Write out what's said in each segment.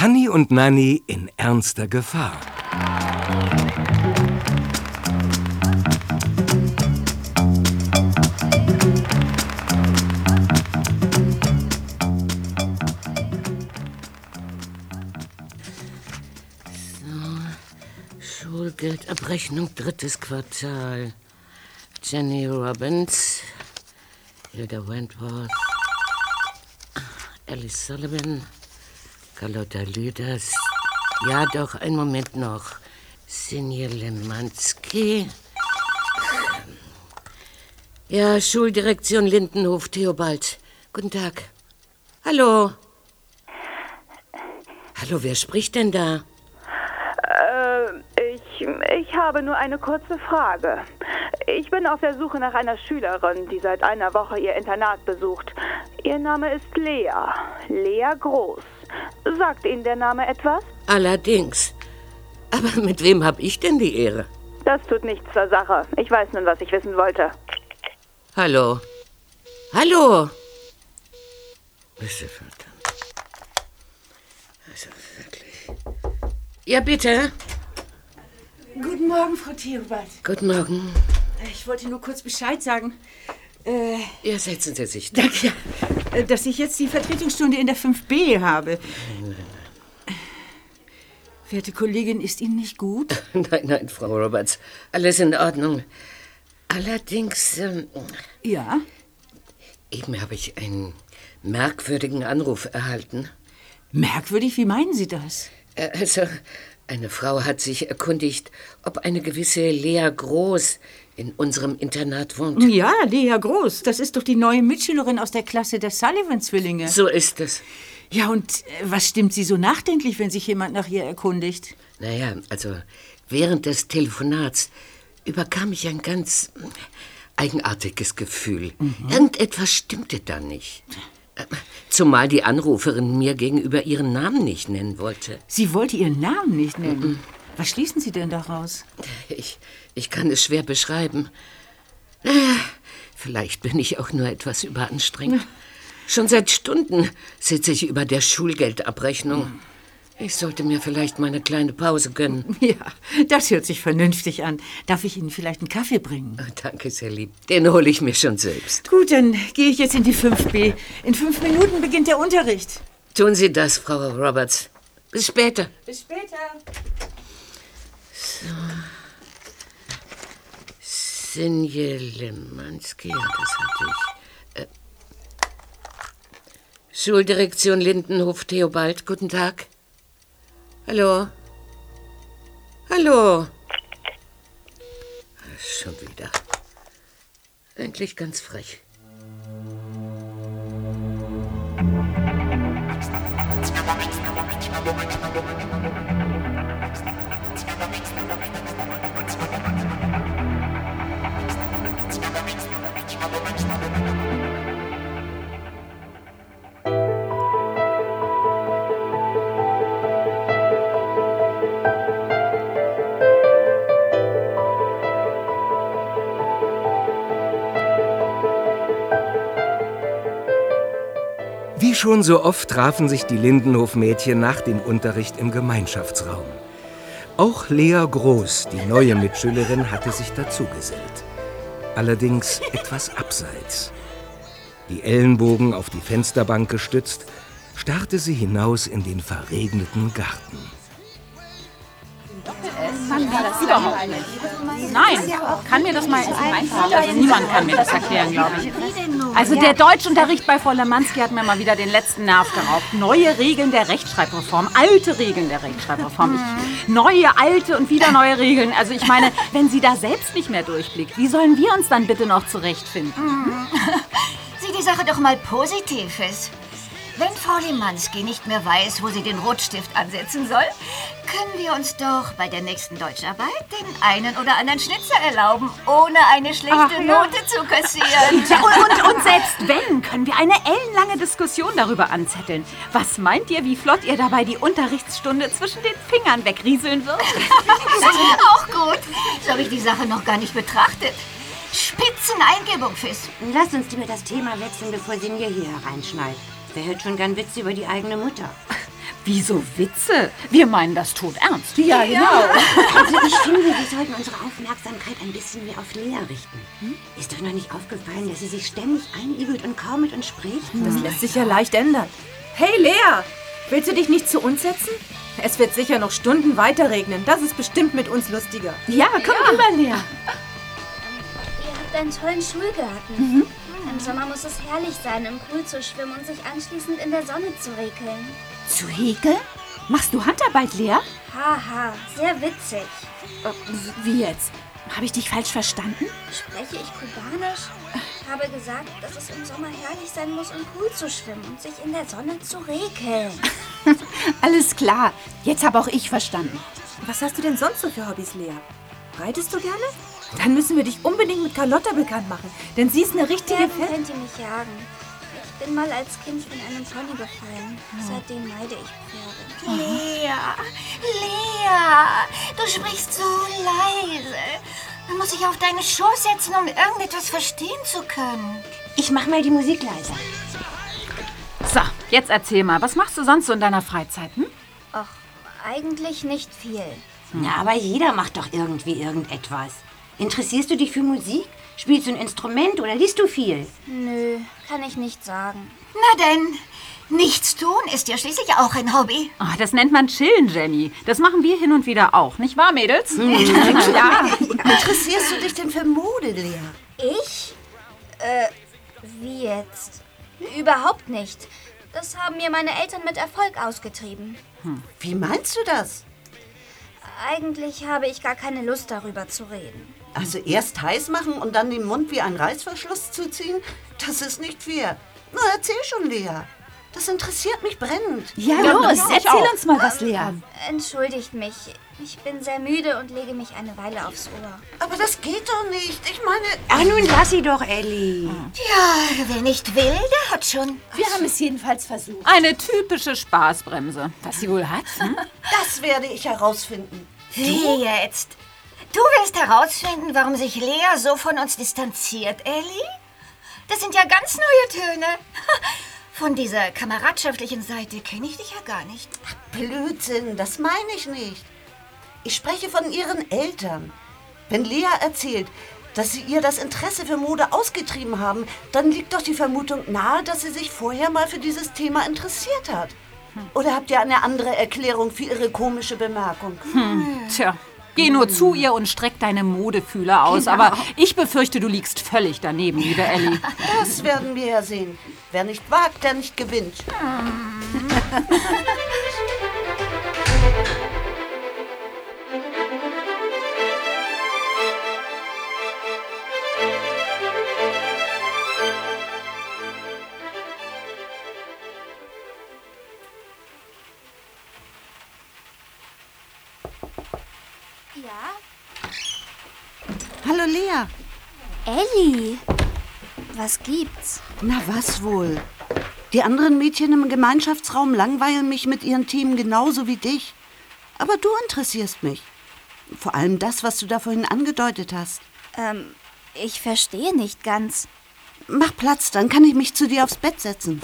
Hanni und Nanni in ernster Gefahr. Schulgeldabrechnung 3. Quartal. Jenny Robbins, Hilda Wentworth, Alice Sullivan, Carlotta Lüders. Ja, doch, einen Moment noch. Sinje Lemanski. Ja, Schuldirektion Lindenhof, Theobald. Guten Tag. Hallo. Hallo, wer spricht denn da? Ich habe nur eine kurze Frage. Ich bin auf der Suche nach einer Schülerin, die seit einer Woche ihr Internat besucht. Ihr Name ist Lea. Lea Groß. Sagt Ihnen der Name etwas? Allerdings. Aber mit wem habe ich denn die Ehre? Das tut nichts zur Sache. Ich weiß nun, was ich wissen wollte. Hallo? Hallo? Also wirklich. Ja, bitte. Guten Morgen, Frau Theobald. Guten Morgen. Ich wollte nur kurz Bescheid sagen. Ja, setzen Sie sich. Danke. Dass ich jetzt die Vertretungsstunde in der 5b habe. Werte Kollegin, ist Ihnen nicht gut? Nein, Frau Roberts. Alles in Ordnung. Allerdings, Ja? eben habe ich einen merkwürdigen Anruf erhalten. Merkwürdig, wie meinen Sie das? Also, eine Frau hat sich erkundigt, ob eine gewisse Lea Groß in unserem Internat wohnt. Ja, Lea Groß. Das ist doch die neue Mitschülerin aus der Klasse der Sullivan-Zwillinge. So ist es. Ja, und was stimmt Sie so nachdenklich, wenn sich jemand nach ihr erkundigt? Naja, also während des Telefonats überkam ich ein ganz eigenartiges Gefühl. Irgendetwas stimmte da nicht. Zumal die Anruferin mir gegenüber ihren Namen nicht nennen wollte. Sie wollte Ihren Namen nicht nennen? Was schließen Sie denn daraus? Ich kann es schwer beschreiben. Vielleicht bin ich auch nur etwas überanstrengt. Schon seit Stunden sitze ich über der Schulgeldabrechnung. Ich sollte mir vielleicht mal eine kleine Pause gönnen. Ja, das hört sich vernünftig an. Darf ich Ihnen vielleicht einen Kaffee bringen? Danke, sehr lieb. Den hole ich mir schon selbst. Gut, dann gehe ich jetzt in die 5b. In 5 Minuten beginnt der Unterricht. Tun Sie das, Frau Roberts. Bis später. Bis später. So. Sinje Lemanski, ja, das hatte ich. Schuldirektion Lindenhof, Theobald, guten Tag. Hallo? Hallo? Schon wieder. Eigentlich ganz frech. Wie schon so oft trafen sich die Lindenhof-Mädchen nach dem Unterricht im Gemeinschaftsraum. Auch Lea Groß, die neue Mitschülerin, hatte sich dazugesellt. Allerdings etwas abseits. Die Ellenbogen auf die Fensterbank gestützt, starrte sie hinaus in den verregneten Garten. Überhaupt nicht. Nein, kann mir das mal mein Vater, also niemand kann mir das erklären, glaube ich. Also der Deutschunterricht bei Frau Lemanski hat mir mal wieder den letzten Nerv geraubt. Neue Regeln der Rechtschreibreform, alte Regeln der Rechtschreibreform. Neue, alte und wieder neue Regeln. Also ich meine, wenn sie da selbst nicht mehr durchblickt, wie sollen wir uns dann bitte noch zurechtfinden? Sieh die Sache doch mal positiv ist. Wenn Frau Lemanski nicht mehr weiß, wo sie den Rotstift ansetzen soll, können wir uns doch bei der nächsten Deutscharbeit den einen oder anderen Schnitzer erlauben, ohne eine schlechte Note zu kassieren. Ja, und selbst wenn, können wir eine ellenlange Diskussion darüber anzetteln. Was meint ihr, wie flott ihr dabei die Unterrichtsstunde zwischen den Fingern wegrieseln wird? Auch gut. So habe ich die Sache noch gar nicht betrachtet. Spitzeneingebung, Fiss. Lass uns das Thema wechseln, bevor Sinje hier hereinschneit. Wer hört schon gern Witze über die eigene Mutter? Wieso Witze? Wir meinen das todernst. Ja, genau. Also ich finde, wir sollten unsere Aufmerksamkeit ein bisschen mehr auf Lea richten. Ist doch noch nicht aufgefallen, dass sie sich ständig einigelt und kaum mit uns spricht? Das lässt sich ja leicht ändern. Hey Lea, willst du dich nicht zu uns setzen? Es wird sicher noch Stunden weiter regnen. Das ist bestimmt mit uns lustiger. Ja, komm rüber, Lea. Ihr habt einen tollen Schulgarten. Im Sommer muss es herrlich sein, im Pool zu schwimmen und sich anschließend in der Sonne zu rekeln. Zu häkeln? Machst du Handarbeit, Lea? Haha, sehr witzig. Wie jetzt? Habe ich dich falsch verstanden? Spreche ich Kubanisch? Habe gesagt, dass es im Sommer herrlich sein muss, im Pool zu schwimmen und sich in der Sonne zu rekeln. Alles klar. Jetzt habe auch ich verstanden. Was hast du denn sonst so für Hobbys, Lea? Reitest du gerne? Dann müssen wir dich unbedingt mit Carlotta bekannt machen, denn sie ist eine richtige Pferden könnt ihr mich jagen. Ich bin mal als Kind von einem Pony gefallen. Seitdem meide ich Pferde. Lea, du sprichst so leise. Man muss sich auf deinen Schoß setzen, um irgendetwas verstehen zu können. Ich mach mal die Musik leiser. So, jetzt erzähl mal, was machst du sonst so in deiner Freizeit? Ach, eigentlich nicht viel. Na, aber jeder macht doch irgendwie irgendetwas. Interessierst du dich für Musik? Spielst du ein Instrument oder liest du viel? Nö, kann ich nicht sagen. Na denn, nichts tun ist ja schließlich auch ein Hobby. Oh, das nennt man Chillen, Jenny. Das machen wir hin und wieder auch, nicht wahr, Mädels? Ja. Interessierst du dich denn für Mode, Lea? Ich? Wie jetzt? Überhaupt nicht. Das haben mir meine Eltern mit Erfolg ausgetrieben. Wie meinst du das? Eigentlich habe ich gar keine Lust, darüber zu reden. Also erst heiß machen und dann den Mund wie ein Reißverschluss zuziehen? Das ist nicht fair. Na, erzähl schon, Lea. Das interessiert mich brennend. Ja, los, erzähl uns mal was, Lea. Entschuldigt mich. Ich bin sehr müde und lege mich eine Weile aufs Ohr. Aber das geht doch nicht. Ich meine... Ach, nun lass sie doch, Elli. Ja, wer nicht will, der hat schon. Wir haben es jedenfalls versucht. Eine typische Spaßbremse. Was sie wohl hat? Das werde ich herausfinden. Wie jetzt? Du willst herausfinden, warum sich Lea so von uns distanziert, Elli? Das sind ja ganz neue Töne. Von dieser kameradschaftlichen Seite kenne ich dich ja gar nicht. Blödsinn, das meine ich nicht. Ich spreche von ihren Eltern. Wenn Lea erzählt, dass sie ihr das Interesse für Mode ausgetrieben haben, dann liegt doch die Vermutung nahe, dass sie sich vorher mal für dieses Thema interessiert hat. Oder habt ihr eine andere Erklärung für ihre komische Bemerkung? Tja, geh nur zu ihr und streck deine Modefühler aus. Genau. Aber ich befürchte, du liegst völlig daneben, liebe Elli. Das werden wir ja sehen. Wer nicht wagt, der nicht gewinnt. Ja? Hallo Lea. Elli, was gibt's? Na was wohl? Die anderen Mädchen im Gemeinschaftsraum langweilen mich mit ihren Themen genauso wie dich. Aber du interessierst mich. Vor allem das, was du da vorhin angedeutet hast. Ich verstehe nicht ganz. Mach Platz, dann kann ich mich zu dir aufs Bett setzen.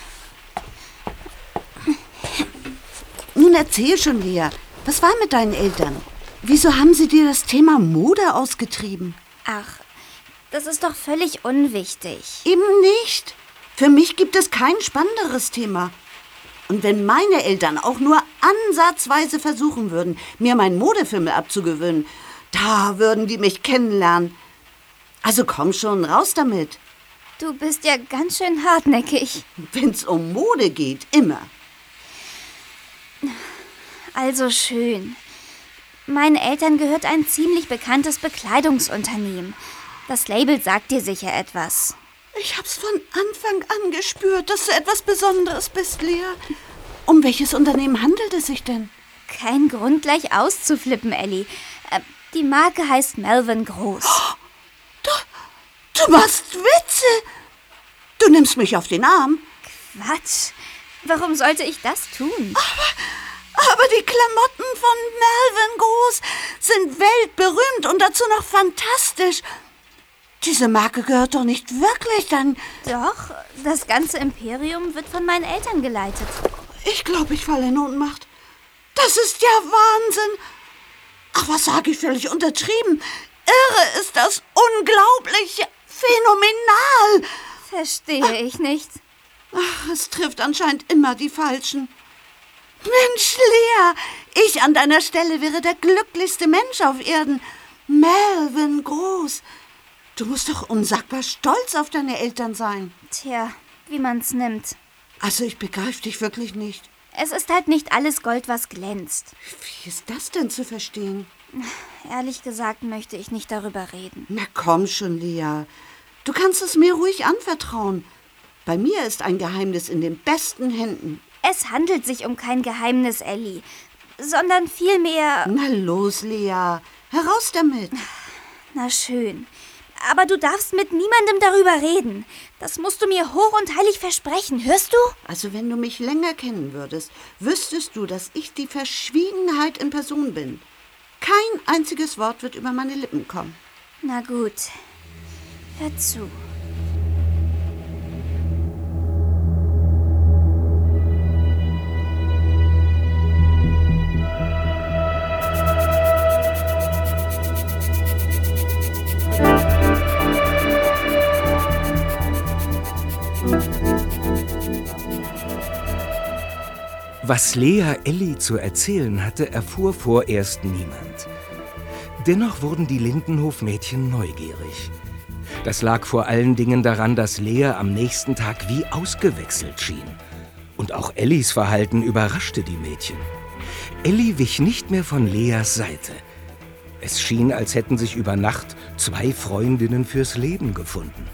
Nun erzähl schon, Lea. Was war mit deinen Eltern? Wieso haben sie dir das Thema Mode ausgetrieben? Ach, das ist doch völlig unwichtig. Eben nicht. Für mich gibt es kein spannenderes Thema. Und wenn meine Eltern auch nur ansatzweise versuchen würden, mir meinen Modefimmel abzugewöhnen, da würden die mich kennenlernen. Also komm schon, raus damit. Du bist ja ganz schön hartnäckig. Wenn's um Mode geht, immer. Also schön. Meinen Eltern gehört ein ziemlich bekanntes Bekleidungsunternehmen. Das Label sagt dir sicher etwas. Ich hab's von Anfang an gespürt, dass du etwas Besonderes bist, Lea. Um welches Unternehmen handelt es sich denn? Kein Grund, gleich auszuflippen, Elli. Die Marke heißt Melvin Groß. Du machst Witze. Du nimmst mich auf den Arm. Quatsch. Warum sollte ich das tun? Aber die Klamotten von Melvin Groß sind weltberühmt und dazu noch fantastisch. Diese Marke gehört doch nicht wirklich dann... Doch, das ganze Imperium wird von meinen Eltern geleitet. Ich glaube, ich falle in Ohnmacht. Das ist ja Wahnsinn. Ach, was sage ich, völlig untertrieben. Irre ist das, unglaublich, phänomenal. Verstehe ich nicht. Ach, es trifft anscheinend immer die Falschen. Mensch, Lea, ich an deiner Stelle wäre der glücklichste Mensch auf Erden. Melvin Groß. Du musst doch unsagbar stolz auf deine Eltern sein. Tja, wie man's nimmt. Also ich begreife dich wirklich nicht. Es ist halt nicht alles Gold, was glänzt. Wie ist das denn zu verstehen? Ehrlich gesagt möchte ich nicht darüber reden. Na komm schon, Lea. Du kannst es mir ruhig anvertrauen. Bei mir ist ein Geheimnis in den besten Händen. Es handelt sich um kein Geheimnis, Ellie, sondern vielmehr... Na los, Lea. Heraus damit. Na schön. Aber du darfst mit niemandem darüber reden. Das musst du mir hoch und heilig versprechen, hörst du? Also wenn du mich länger kennen würdest, wüsstest du, dass ich die Verschwiegenheit in Person bin. Kein einziges Wort wird über meine Lippen kommen. Na gut, hör zu. Was Lea Elli zu erzählen hatte, erfuhr vorerst niemand. Dennoch wurden die Lindenhof-Mädchen neugierig. Das lag vor allen Dingen daran, dass Lea am nächsten Tag wie ausgewechselt schien. Und auch Ellis Verhalten überraschte die Mädchen. Elli wich nicht mehr von Leas Seite. Es schien, als hätten sich über Nacht 2 Freundinnen fürs Leben gefunden.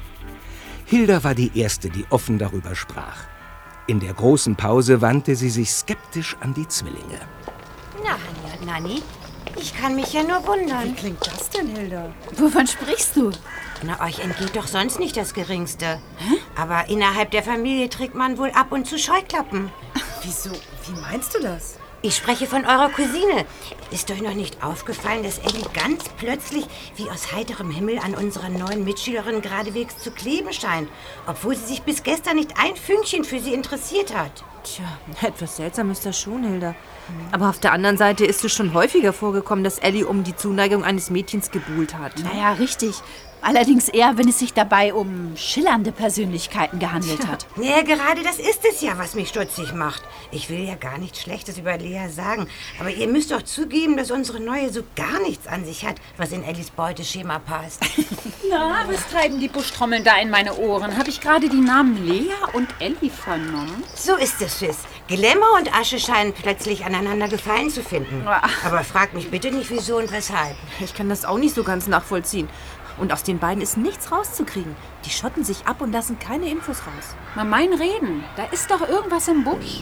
Hilda war die Erste, die offen darüber sprach. In der großen Pause wandte sie sich skeptisch an die Zwillinge. Na, Hanni und Nanni, ich kann mich ja nur wundern. Wie klingt das denn, Hilda? Wovon sprichst du? Na, euch entgeht doch sonst nicht das Geringste. Aber innerhalb der Familie trägt man wohl ab und zu Scheuklappen. Wieso? Wie meinst du das? Ich spreche von eurer Cousine. Ist euch noch nicht aufgefallen, dass Elli ganz plötzlich wie aus heiterem Himmel an unserer neuen Mitschülerin geradewegs zu kleben scheint, obwohl sie sich bis gestern nicht ein Fünkchen für sie interessiert hat? Tja, etwas seltsam ist das schon, Hilda. Aber auf der anderen Seite ist es schon häufiger vorgekommen, dass Elli um die Zuneigung eines Mädchens gebuhlt hat. Naja, richtig. Allerdings eher, wenn es sich dabei um schillernde Persönlichkeiten gehandelt hat. Ja, gerade das ist es ja, was mich stutzig macht. Ich will ja gar nichts Schlechtes über Lea sagen, aber ihr müsst doch zugeben, dass unsere Neue so gar nichts an sich hat, was in Ellis Beuteschema passt. Na, was treiben die Buschtrommeln da in meine Ohren? Habe ich gerade die Namen Lea und Elli vernommen? So ist es, Fiss. Glamour und Asche scheinen plötzlich aneinander gefallen zu finden. Aber fragt mich bitte nicht, wieso und weshalb. Ich kann das auch nicht so ganz nachvollziehen. Und aus den beiden ist nichts rauszukriegen. Die schotten sich ab und lassen keine Infos raus. Mal mein Reden, da ist doch irgendwas im Busch.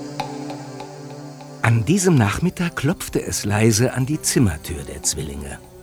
An diesem Nachmittag klopfte es leise an die Zimmertür der Zwillinge.